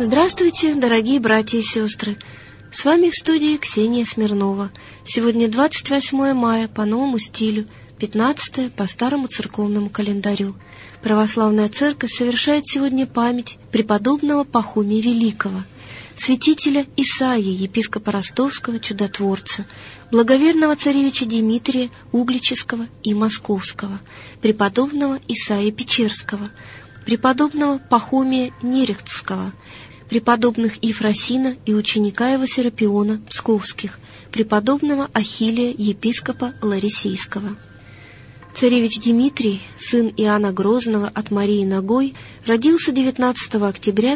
Здравствуйте, дорогие братья и сестры! С вами в студии Ксения Смирнова. Сегодня 28 мая по новому стилю, 15 по старому церковному календарю. Православная церковь совершает сегодня память преподобного Пахомия Великого, святителя Исаии, епископа Ростовского, чудотворца, благоверного царевича Дмитрия Угличского и Московского, преподобного Исаии Печерского, преподобного Пахомия Нерехтского, преподобных Ефросина и ученика его Серапиона Псковских, преподобного Ахилия, епископа Ларисейского. Царевич Дмитрий, сын Иоанна Грозного от Марии Ногой, родился 19 октября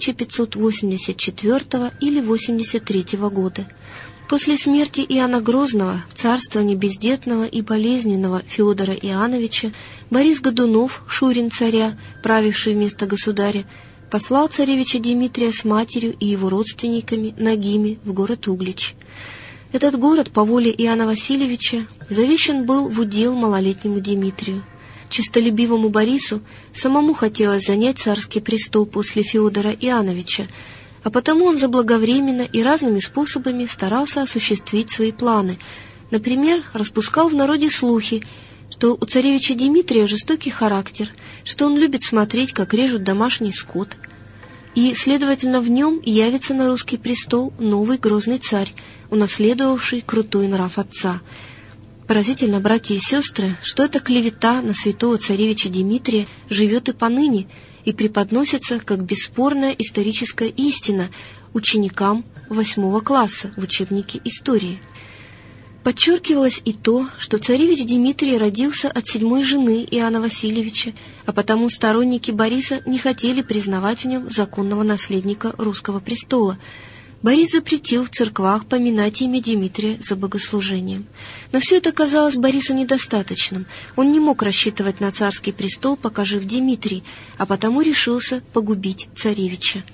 1584 или 83 года. После смерти Иоанна Грозного, царствования бездетного и болезненного Феодора Иоанновича, Борис Годунов, шурин царя, правивший вместо государя, послал царевича Дмитрия с матерью и его родственниками нагими в город Углич. Этот город по воле Иоанна Васильевича завещан был в удел малолетнему Дмитрию. Честолюбивому Борису самому хотелось занять царский престол после Феодора Иоанновича, а потому он заблаговременно и разными способами старался осуществить свои планы. Например, распускал в народе слухи, что у царевича Дмитрия жестокий характер, что он любит смотреть, как режут домашний скот, и, следовательно, в нем явится на русский престол новый грозный царь, унаследовавший крутой нрав отца. Поразительно, братья и сестры, что эта клевета на святого царевича Дмитрия живет и поныне, и преподносится как бесспорная историческая истина ученикам 8 класса в учебнике истории. Подчеркивалось и то, что царевич Дмитрий родился от 7-й жены Иоанна Васильевича, а потому сторонники Бориса не хотели признавать в нем законного наследника русского престола. Борис запретил в церквах поминать имя Дмитрия за богослужением. Но все это казалось Борису недостаточным. Он не мог рассчитывать на царский престол, пока жив Дмитрий, а потому решился погубить царевича.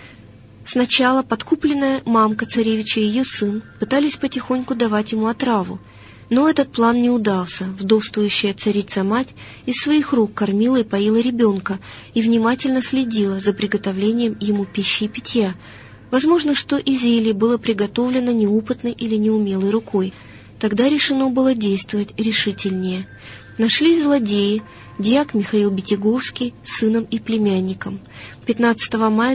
Сначала подкупленная мамка царевича и ее сын пытались потихоньку давать ему отраву, но этот план не удался. Вдовствующая царица-мать из своих рук кормила и поила ребенка и внимательно следила за приготовлением ему пищи и питья. Возможно, что и зелье было приготовлено неопытной или неумелой рукой. Тогда решено было действовать решительнее. Нашлись злодеи, дьяк Михаил Битяговский с сыном и племянником. 15 мая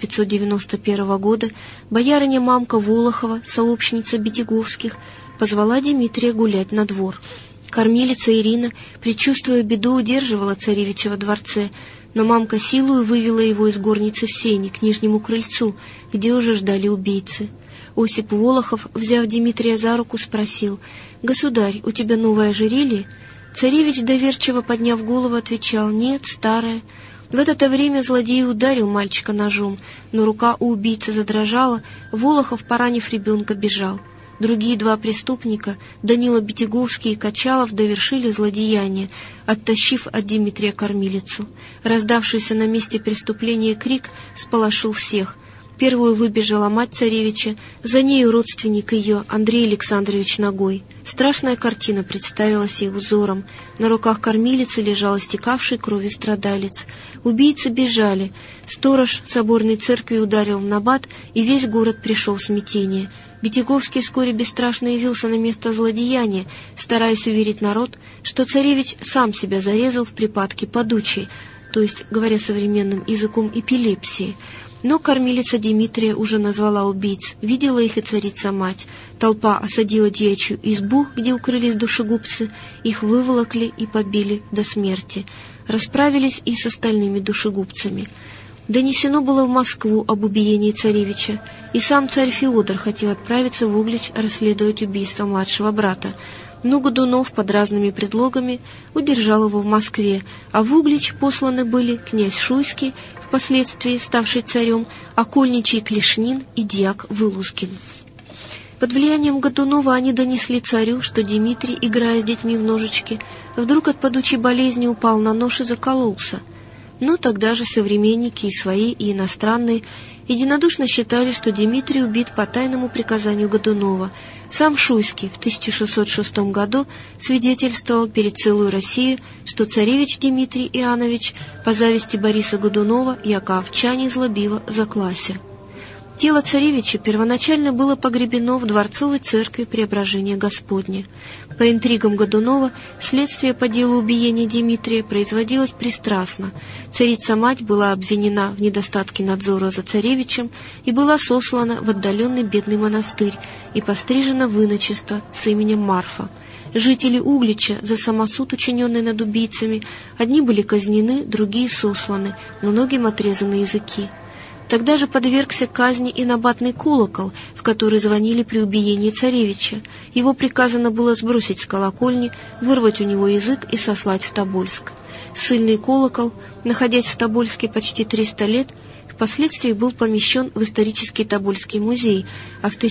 1591 года боярыня-мамка Волохова, сообщница Битяговских, позвала Дмитрия гулять на двор. Кормилица Ирина, предчувствуя беду, удерживала царевича во дворце, но мамка силою вывела его из горницы в сени к нижнему крыльцу, где уже ждали убийцы. Осип Волохов, взяв Дмитрия за руку, спросил: «Государь, у тебя новое ожерелье?» Царевич, доверчиво подняв голову, отвечал: «Нет, старое». В это время злодей ударил мальчика ножом, но рука у убийцы задрожала, Волохов, поранив ребенка, бежал. Другие два преступника, Данила Битяговский и Качалов, довершили злодеяние, оттащив от Дмитрия кормилицу. Раздавшийся на месте преступления крик сполошил всех. Первую выбежала мать царевича, за нею родственник ее, Андрей Александрович Ногой. Страшная картина представилась их взором. На руках кормилицы лежал истекавший кровью страдалец. Убийцы бежали. Сторож соборной церкви ударил в набат, и весь город пришел в смятение. Битяговский вскоре бесстрашно явился на место злодеяния, стараясь уверить народ, что царевич сам себя зарезал в припадке подучей, то есть, говоря современным языком, эпилепсии. Но кормилица Дмитрия уже назвала убийц, видела их и царица-мать. Толпа осадила дьячью избу, где укрылись душегубцы, их выволокли и побили до смерти. Расправились и с остальными душегубцами. Донесено было в Москву об убиении царевича, и сам царь Феодор хотел отправиться в Углич расследовать убийство младшего брата. Но Годунов под разными предлогами удержал его в Москве, а в Углич посланы были князь Шуйский, впоследствии ставший царем, окольничий Клешнин и дьяк Вылузгин. Под влиянием Годунова они донесли царю, что Дмитрий, играя с детьми в ножички, вдруг от падучей болезни упал на нож и закололся. Но тогда же современники, и свои, и иностранные, единодушно считали, что Дмитрий убит по тайному приказанию Годунова. Сам Шуйский в 1606 году свидетельствовал перед целую Россию, что царевич Дмитрий Иоаннович по зависти Бориса Годунова, яко овчане злобиво заклася. Тело царевича первоначально было погребено в дворцовой церкви Преображения Господня. По интригам Годунова следствие по делу убиения Дмитрия производилось пристрастно. Царица-мать была обвинена в недостатке надзора за царевичем и была сослана в отдаленный бедный монастырь и пострижена в иночество с именем Марфа. Жители Углича за самосуд, учиненный над убийцами, одни были казнены, другие сосланы, многим отрезаны языки. Тогда же подвергся казни и набатный колокол, в который звонили при убиении царевича. Его приказано было сбросить с колокольни, вырвать у него язык и сослать в Тобольск. Ссыльный колокол, находясь в Тобольске почти 300 лет, впоследствии был помещен в исторический Тобольский музей, а в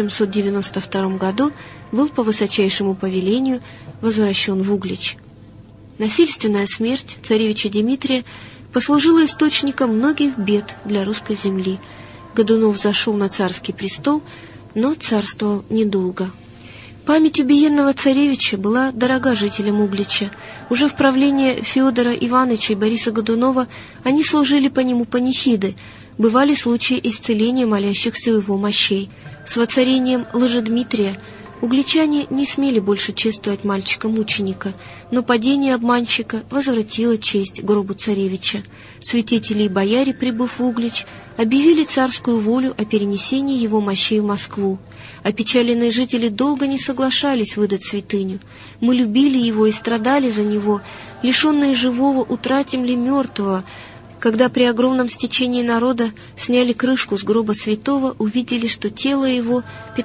1892 году был по высочайшему повелению возвращен в Углич. Насильственная смерть царевича Дмитрия послужила источником многих бед для русской земли. Годунов зашел на царский престол, но царствовал недолго. Память убиенного царевича была дорога жителям Углича. Уже в правлении Федора Ивановича и Бориса Годунова они служили по нему панихиды. Бывали случаи исцеления молящихся у его мощей. С воцарением Лжедмитрия угличане не смели больше чествовать мальчика-мученика, но падение обманщика возвратило честь гробу царевича. Святители и бояре, прибыв в Углич, объявили царскую волю о перенесении его мощей в Москву. Опечаленные жители долго не соглашались выдать святыню. Мы любили его и страдали за него, лишенные живого утратим ли мертвого. Когда при огромном стечении народа сняли крышку с гроба святого, увидели, что тело его,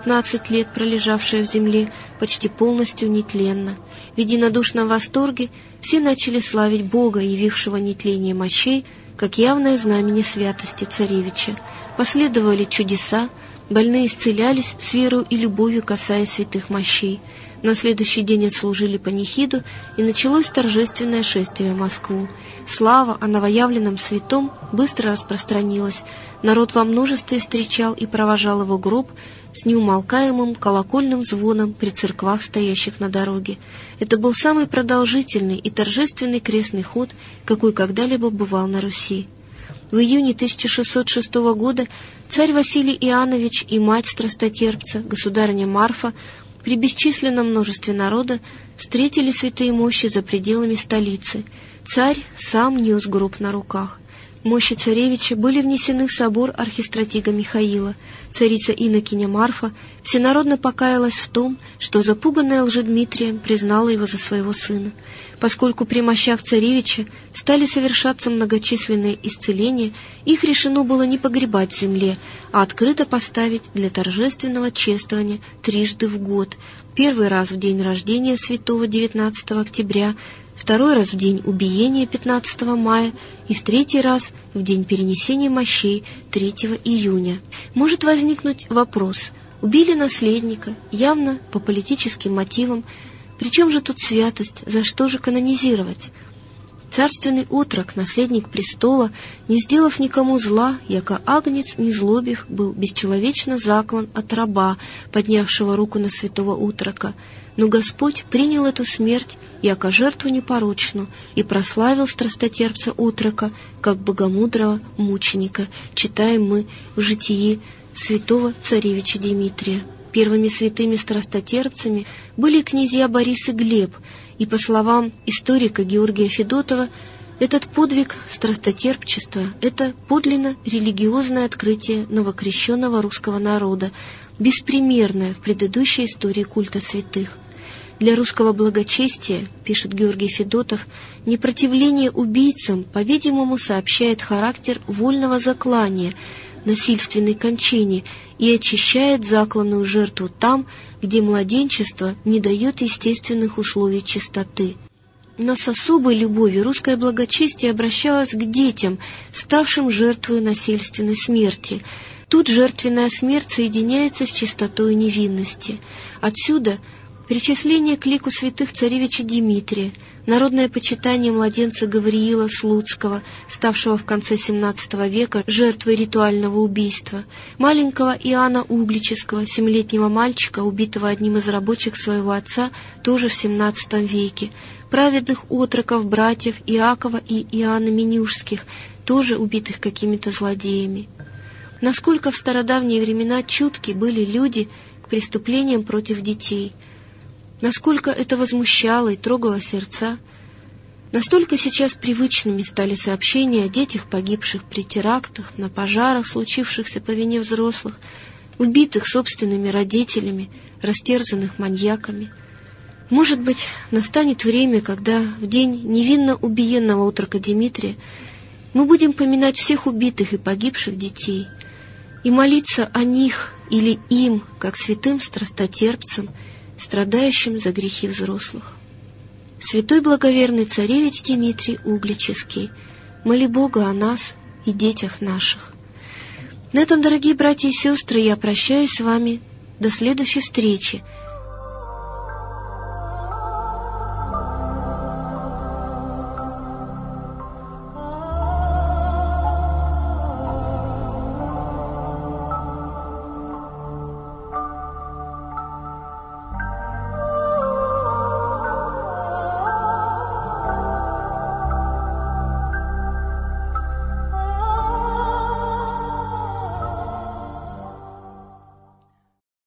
15 лет пролежавшее в земле, почти полностью нетленно. В единодушном восторге все начали славить Бога, явившего нетление мощей, как явное знамение святости царевича. Последовали чудеса, больные исцелялись с верою и любовью, касаясь святых мощей. На следующий день отслужили панихиду, и началось торжественное шествие в Москву. Слава о новоявленном святом быстро распространилась. Народ во множестве встречал и провожал его гроб с неумолкаемым колокольным звоном при церквах, стоящих на дороге. Это был самый продолжительный и торжественный крестный ход, какой когда-либо бывал на Руси. В июне 1606 года царь Василий Иоаннович и мать страстотерпца, государыня Марфа, при бесчисленном множестве народа встретили святые мощи за пределами столицы. Царь сам нес гроб на руках. Мощи царевича были внесены в собор архистратига Михаила. Царица инокиня Марфа всенародно покаялась в том, что запуганная Лжедмитрием признала его за своего сына. Поскольку при мощах царевича стали совершаться многочисленные исцеления, их решено было не погребать в земле, а открыто поставить для торжественного чествования трижды в год. Первый раз в день рождения святого 19 октября, второй раз в день убиения 15 мая и в третий раз в день перенесения мощей 3 июня. Может возникнуть вопрос: убили наследника, явно по политическим мотивам, причем же тут святость, за что же канонизировать? Царственный отрок, наследник престола, не сделав никому зла, яко агнец, не злобив, был бесчеловечно заклан от раба, поднявшего руку на святого отрока. Но Господь принял эту смерть, яко жертву непорочную, и прославил страстотерпца отрока, как богомудрого мученика, читаем мы в житии святого царевича Дмитрия. Первыми святыми страстотерпцами были князья Борис и Глеб, и, по словам историка Георгия Федотова, этот подвиг страстотерпчества – это подлинно религиозное открытие новокрещенного русского народа, беспримерное в предыдущей истории культа святых. Для русского благочестия, пишет Георгий Федотов, непротивление убийцам, по-видимому, сообщает характер вольного заклания, насильственной кончине и очищает закланную жертву там, где младенчество не дает естественных условий чистоты. Но с особой любовью русское благочестие обращалось к детям, ставшим жертвой насильственной смерти. Тут жертвенная смерть соединяется с чистотой невинности. Отсюда причисление к лику святых царевича Дмитрия, народное почитание младенца Гавриила Слуцкого, ставшего в конце XVII века жертвой ритуального убийства, маленького Иоанна Углического, 7-летнего мальчика, убитого одним из рабочих своего отца тоже в XVII веке, праведных отроков, братьев Иакова и Иоанна Менюшских, тоже убитых какими-то злодеями. Насколько в стародавние времена чутки были люди к преступлениям против детей, насколько это возмущало и трогало сердца, настолько сейчас привычными стали сообщения о детях, погибших при терактах, на пожарах, случившихся по вине взрослых, убитых собственными родителями, растерзанных маньяками. Может быть, настанет время, когда в день невинно убиенного отрока Дмитрия мы будем поминать всех убитых и погибших детей и молиться о них или им, как святым страстотерпцам, страдающим за грехи взрослых. Святой благоверный царевич Дмитрий Углический, моли Бога о нас и детях наших. На этом, дорогие братья и сестры, я прощаюсь с вами до следующей встречи,